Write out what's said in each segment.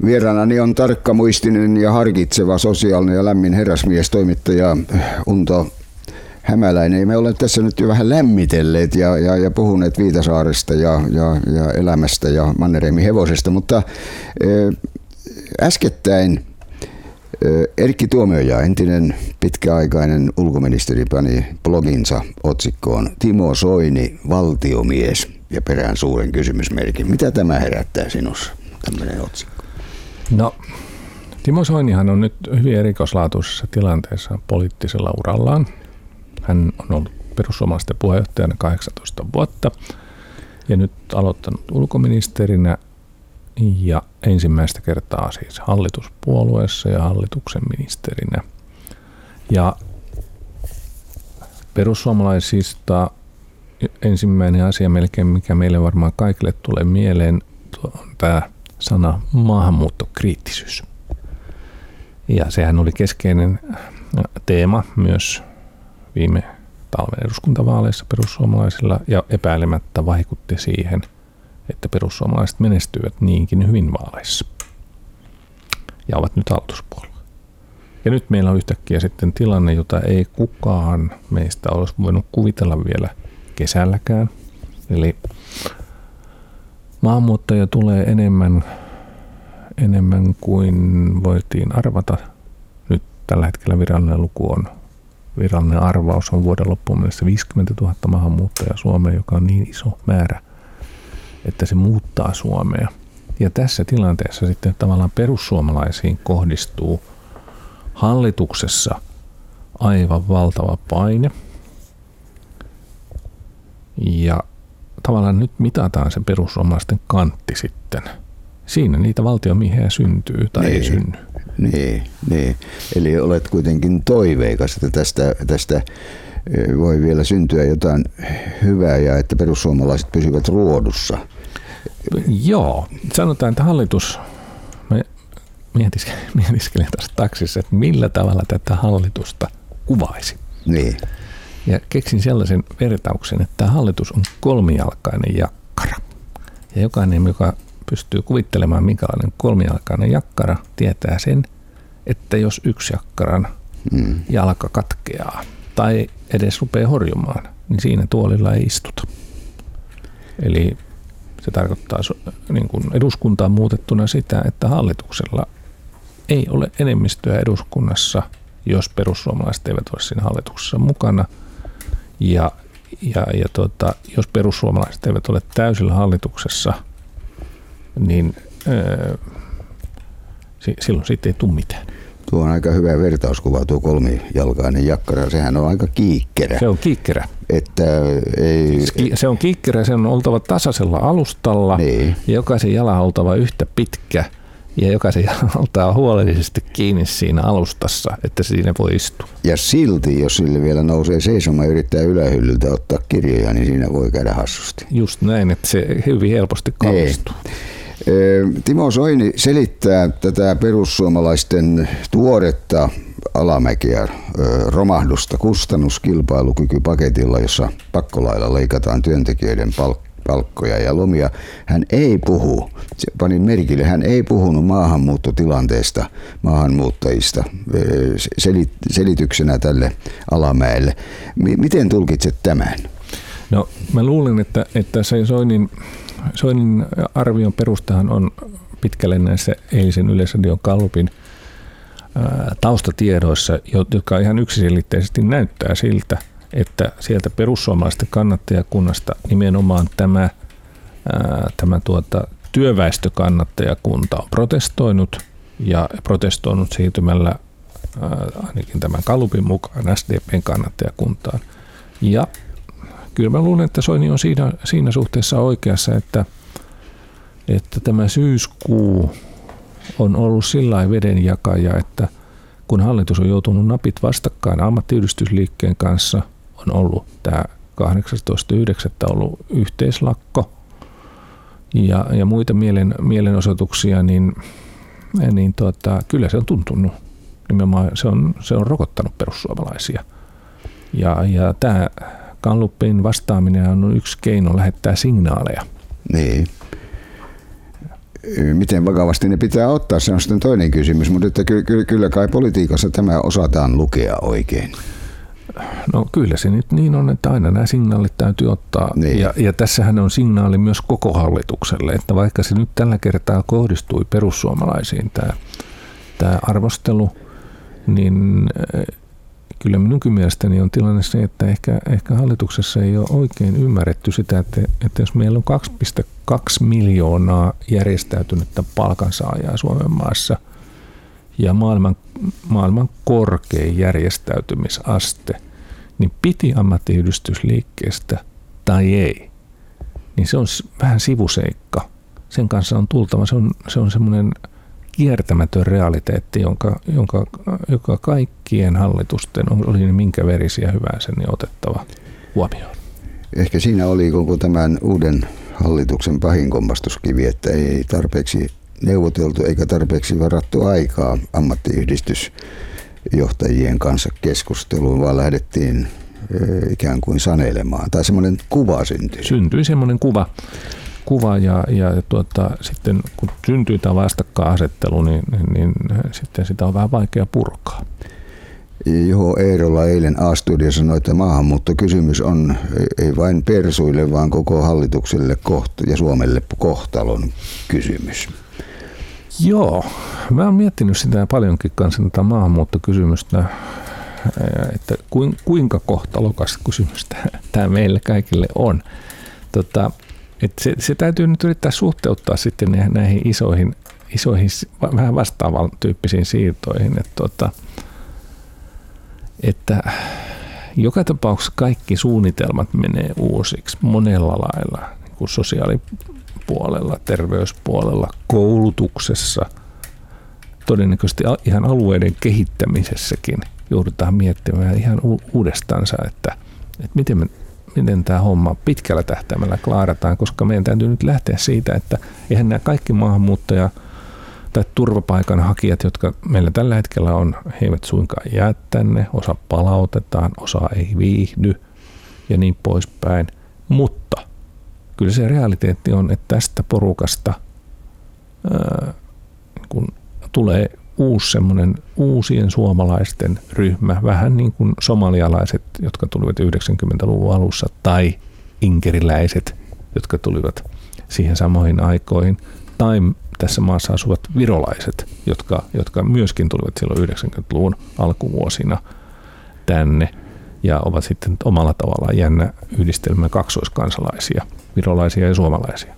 Vieraanani on tarkkamuistinen ja harkitseva sosiaalinen ja lämmin herrasmies, toimittaja Unto Hämäläinen. Me olemme tässä nyt jo vähän lämmitelleet ja puhuneet Viitasaaresta ja elämästä ja Mannerheimin hevosesta, mutta äskettäin Erkki Tuomioja, entinen pitkäaikainen ulkoministeri, pani bloginsa otsikkoon Timo Soini, valtiomies ja perään suuren kysymysmerkin. Mitä tämä herättää sinussa, tämmöinen otsikko? No, Timo Soinihan on nyt hyvin erikoislaatuisessa tilanteessa poliittisella urallaan. Hän on ollut perussuomalaisten puheenjohtajana 18 vuotta ja nyt aloittanut ulkoministerinä ja ensimmäistä kertaa siis hallituspuolueessa ja hallituksen ministerinä. Ja perussuomalaisista ensimmäinen asia melkein, mikä meille varmaan kaikille tulee mieleen, on tämä sana maahanmuuttokriittisyys. Ja sehän oli keskeinen teema myös viime talven eduskuntavaaleissa perussuomalaisilla ja epäilemättä vaikutti siihen, että perussuomalaiset menestyivät niinkin hyvin vaaleissa ja ovat nyt hallituspuolue. Ja nyt meillä on yhtäkkiä sitten tilanne, jota ei kukaan meistä olisi voinut kuvitella vielä kesälläkään. Eli maahanmuuttajia tulee enemmän kuin voitiin arvata. Nyt tällä hetkellä virallinen arvaus on vuoden loppuun mennessä 50 000 maahanmuuttajaa Suomeen, joka on niin iso määrä, että se muuttaa Suomea. Ja tässä tilanteessa sitten tavallaan perussuomalaisiin kohdistuu hallituksessa aivan valtava paine. Ja tavallaan nyt mitataan se perussuomalaisten kantti sitten. Siinä niitä valtiomiehiä syntyy tai ei synny. Niin. Eli olet kuitenkin toiveikas, että tästä voi vielä syntyä jotain hyvää ja että perussuomalaiset pysyvät ruodussa. Joo, sanotaan, että hallitus, mä mietiskelin tässä taksissa, että millä tavalla tätä hallitusta kuvaisi. Niin. Ja keksin sellaisen vertauksen, että hallitus on kolmijalkainen jakkara. Ja jokainen, joka pystyy kuvittelemaan, minkälainen kolmijalkainen jakkara, tietää sen, että jos yksi jakkaran jalka katkeaa tai edes rupeaa horjumaan, niin siinä tuolilla ei istuta. Eli se tarkoittaa niin kuin eduskuntaan muutettuna sitä, että hallituksella ei ole enemmistöä eduskunnassa, jos perussuomalaiset eivät ole siinä hallituksessa mukana. Ja jos perussuomalaiset eivät ole täysillä hallituksessa, niin silloin siitä ei tule mitään. Tuo on aika hyvä vertauskuva, tuo kolmijalkainen jakkara. Sehän on aika kiikkerä. Se on kiikkerä. Että ei... Se on kiikkerä, sen on oltava tasaisella alustalla niin. Ja jokaisen jalan on oltava yhtä pitkä ja jokaisen jalan oltava huolellisesti kiinni siinä alustassa, että siinä voi istua. Ja silti, jos sille vielä nousee seisomaan ja yrittää ylähyllyltä ottaa kirjoja, niin siinä voi käydä hassusti. Just näin, että se hyvin helposti kallistuu. Timo Soini selittää tätä perussuomalaisten tuoretta alamäkeä, romahdusta kustannuskilpailukykypaketilla, jossa pakkolailla leikataan työntekijöiden palkkoja ja lomia. Hän ei puhu, panin merkille, hän ei puhunut maahanmuuttotilanteesta, maahanmuuttajista selityksenä tälle alamäelle. Miten tulkitset tämän? No mä luulen, että se Soinin arvion perustahan on pitkälle näissä eilisen Yleisradion Gallupin taustatiedoissa, jotka ihan yksiselitteisesti näyttää siltä, että sieltä perussuomalaisten kannattajakunnasta nimenomaan tämä työväestökannattajakunta on protestoinut ja protestoinut siirtymällä ainakin tämän Gallupin mukaan SDP:n kannattajakuntaan. Ja kyllä mä luulen, että Soini on siinä suhteessa oikeassa, että tämä syyskuu on ollut sillain vedenjakaja, että kun hallitus on joutunut napit vastakkain ammattiyhdistysliikkeen kanssa, on ollut tämä 18.9. ollut yhteislakko ja muita mielenosoituksia, niin kyllä se on tuntunut. Nimenomaan se on rokottanut perussuomalaisia. Ja tämä Gallupin vastaaminen on yksi keino lähettää signaaleja. Niin. miten vakavasti ne pitää ottaa, se on sitten toinen kysymys, mutta että kyllä kai politiikassa tämä osataan lukea oikein. No kyllä se nyt niin on, että aina nämä signaalit täytyy ottaa. Niin. Ja tässähän on signaali myös koko hallitukselle, että vaikka se nyt tällä kertaa kohdistui perussuomalaisiin tämä arvostelu, niin kyllä minunkin mielestäni on tilanne se, että ehkä hallituksessa ei ole oikein ymmärretty sitä, että jos meillä on 2,2 miljoonaa järjestäytynyttä palkansaajaa Suomen maassa ja maailman korkein järjestäytymisaste, niin piti ammattiyhdistysliikkeestä tai ei, niin se on vähän sivuseikka. Sen kanssa on tultava, se on semmoinen kiertämätön realiteetti, joka kaikkien hallitusten, oli ne minkä verisiä hyvänsä, niin otettava huomioon. Ehkä siinä oli koko tämän uuden hallituksen pahin kompastuskivi, että ei tarpeeksi neuvoteltu eikä tarpeeksi varattu aikaa ammattiyhdistysjohtajien kanssa keskusteluun, vaan lähdettiin ikään kuin sanelemaan. Tai semmoinen kuva syntyi. Syntyi semmoinen kuva ja sitten kun syntyy tämä vastakkainasettelu, niin sitten sitä on vähän vaikea purkaa. Juho Eerola eilen A-studio sanoi, että maahanmuuttokysymys on ei vain persuille, vaan koko hallitukselle ja Suomelle kohtalon kysymys. Joo, mä oon miettinyt sitä paljonkin kanssa tätä maahanmuuttokysymystä, että kuinka kohtalokas kysymys tämä meille kaikille on. Että se täytyy nyt yrittää suhteuttaa sitten näihin isoihin vähän vastaavan tyyppisiin siirtoihin, että joka tapauksessa kaikki suunnitelmat menee uusiksi monella lailla, niin kuin sosiaalipuolella, terveyspuolella, koulutuksessa, todennäköisesti ihan alueiden kehittämisessäkin joudutaan miettimään ihan uudestaansa, että miten tämä homma pitkällä tähtäimellä klaarataan, koska meidän täytyy nyt lähteä siitä, että eihän nämä kaikki maahanmuuttaja tai turvapaikanhakijat, jotka meillä tällä hetkellä on, he eivät suinkaan jää tänne, osa palautetaan, osa ei viihdy ja niin poispäin. Mutta kyllä se realiteetti on, että tästä porukasta kun tulee semmoinen uusien suomalaisten ryhmä, vähän niin kuin somalialaiset, jotka tulivat 90-luvun alussa, tai inkeriläiset, jotka tulivat siihen samoihin aikoihin, tai tässä maassa asuvat virolaiset, jotka myöskin tulivat silloin 90-luvun alkuvuosina tänne, ja ovat sitten omalla tavallaan jännä yhdistelmä kaksoiskansalaisia, virolaisia ja suomalaisia.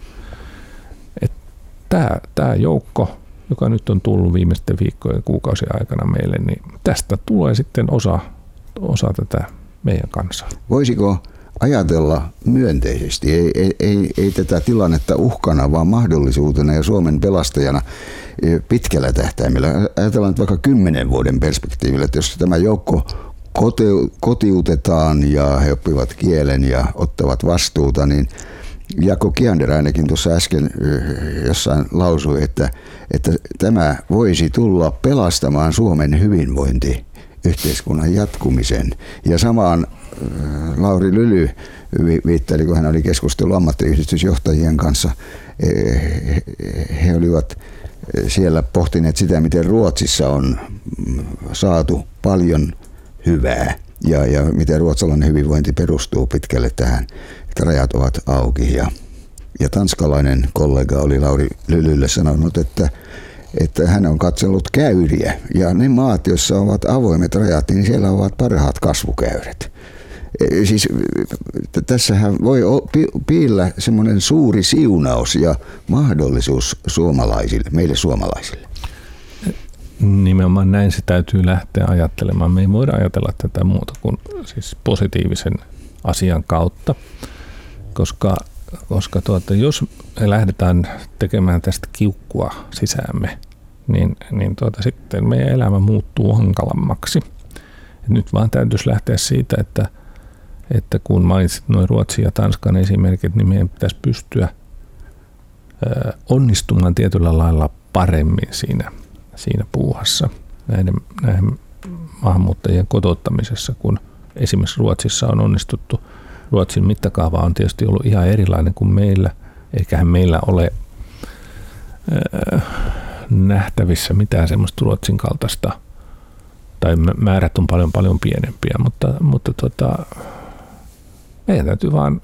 Tämä joukko, joka nyt on tullut viimeisten viikkojen ja kuukausien aikana meille, niin tästä tulee sitten osa tätä meidän kansaa. Voisiko ajatella myönteisesti, ei tätä tilannetta uhkana, vaan mahdollisuutena ja Suomen pelastajana pitkällä tähtäimellä? Ajatellaan nyt vaikka 10 vuoden perspektiivillä, että jos tämä joukko kotiutetaan ja he oppivat kielen ja ottavat vastuuta, niin Jaakko Kiander ainakin tuossa äsken jossain lausui, että tämä voisi tulla pelastamaan Suomen hyvinvointiyhteiskunnan jatkumisen. Ja samaan Lauri Lyly viittaili, kun hän oli keskustellut ammattiyhdistysjohtajien kanssa. He olivat siellä pohtineet sitä, miten Ruotsissa on saatu paljon hyvää ja miten ruotsalainen hyvinvointi perustuu pitkälle tähän, että rajat ovat auki. Ja tanskalainen kollega oli Lauri Lylylle sanonut, että hän on katsellut käyriä ja ne maat, joissa ovat avoimet rajat, niin siellä ovat parhaat kasvukäyrät. Siis tässähän voi piillä semmoinen suuri siunaus ja mahdollisuus meille suomalaisille. Nimenomaan näin se täytyy lähteä ajattelemaan. Me ei voida ajatella tätä muuta kuin siis positiivisen asian kautta, koska jos me lähdetään tekemään tästä kiukkua sisäämme, niin sitten meidän elämä muuttuu hankalammaksi. Et nyt vaan täytyisi lähteä siitä, että kun mainitsit noin Ruotsin ja Tanskan esimerkit, niin meidän pitäisi pystyä onnistumaan tietyllä lailla paremmin siinä puuhassa näiden maahanmuuttajien kotouttamisessa, kun esimerkiksi Ruotsissa on onnistuttu. Ruotsin mittakaava on tietysti ollut ihan erilainen kuin meillä, eiköhän meillä ole nähtävissä mitään semmoista Ruotsin kaltaista, tai määrät on paljon pienempiä, mutta meidän täytyy vaan,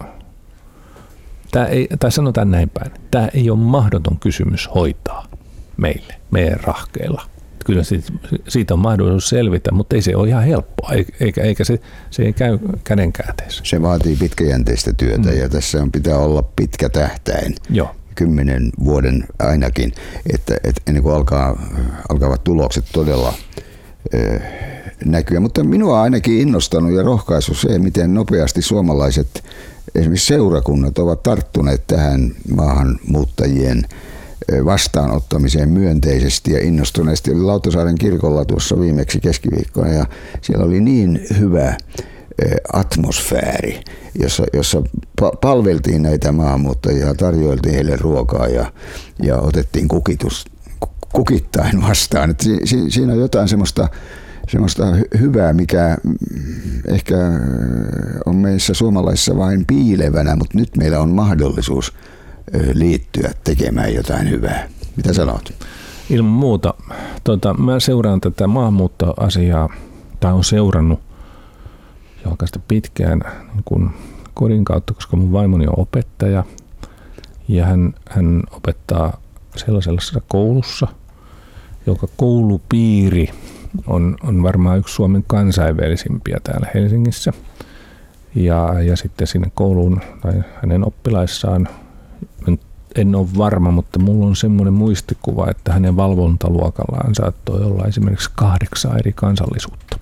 tai sanotaan näin päin, tämä ei ole mahdoton kysymys hoitaa meille, meidän rahkeilla. Kyllä siitä on mahdollisuus selvitä, mutta ei se ole ihan helppoa, eikä se ei käy kädenkäänteessä. Se vaatii pitkäjänteistä työtä ja tässä pitää olla pitkä tähtäin. Joo. 10 vuoden ainakin, että ennen kuin alkavat tulokset todella näkyä. Mutta minua on ainakin innostanut ja rohkaissut se, miten nopeasti suomalaiset esimerkiksi seurakunnat ovat tarttuneet tähän maahanmuuttajien vastaanottamiseen myönteisesti ja innostuneesti. Oli Lauttasaaren kirkolla tuossa viimeksi keskiviikkona ja siellä oli niin hyvä atmosfääri, jossa palveltiin näitä maahanmuuttajia, tarjoiltiin heille ruokaa ja otettiin kukittain vastaan. Et siinä on jotain semmoista hyvää, mikä ehkä on meissä suomalaisissa vain piilevänä, mutta nyt meillä on mahdollisuus liittyä tekemään jotain hyvää. Mitä sanot? Ilman muuta. Mä seuraan tätä maahanmuuttoasiaa, tai on seurannut jo oikeastaan pitkään niin kun kodin kautta, koska mun vaimoni on opettaja ja hän opettaa sellaisessa koulussa, joka koulupiiri on varmaan yksi Suomen kansainvälisimpiä täällä Helsingissä. Ja sitten sinne kouluun tai hänen oppilaissaan, en ole varma, mutta mulla on semmoinen muistikuva, että hänen valvontaluokallaan saattoi olla esimerkiksi 8 eri kansallisuutta.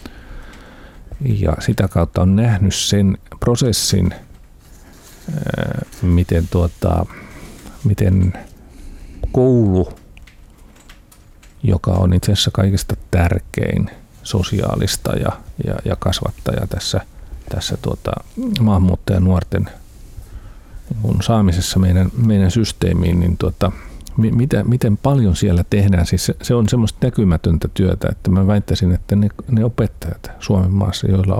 Ja sitä kautta on nähnyt sen prosessin, miten koulu, joka on itse asiassa kaikista tärkein sosiaalista ja kasvattaja tässä maahanmuuttajanuorten saamisessa meidän systeemiin, niin miten paljon siellä tehdään. Siis se on semmoista näkymätöntä työtä, että mä väittäisin, että ne opettajat Suomen maassa, joilla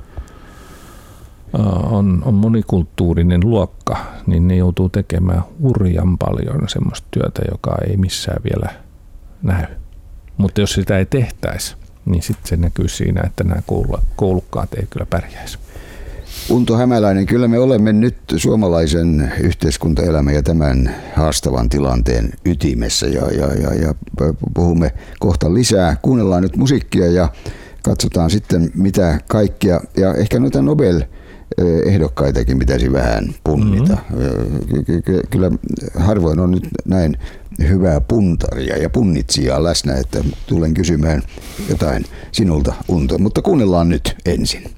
on monikulttuurinen luokka, niin ne joutuu tekemään hurjan paljon semmoista työtä, joka ei missään vielä näy. Mutta jos sitä ei tehtäisi, niin sitten se näkyy siinä, että nämä koulukkaat ei kyllä pärjäisi. Unto Hämäläinen, kyllä me olemme nyt suomalaisen yhteiskuntaelämän ja tämän haastavan tilanteen ytimessä ja puhumme kohta lisää. Kuunnellaan nyt musiikkia ja katsotaan sitten mitä kaikkia ja ehkä noita Nobel-ehdokkaitakin pitäisi vähän punnita. Kyllä harvoin on nyt näin hyvää puntaria ja punnitsijaa läsnä, että tulen kysymään jotain sinulta, Unto, mutta kuunnellaan nyt ensin.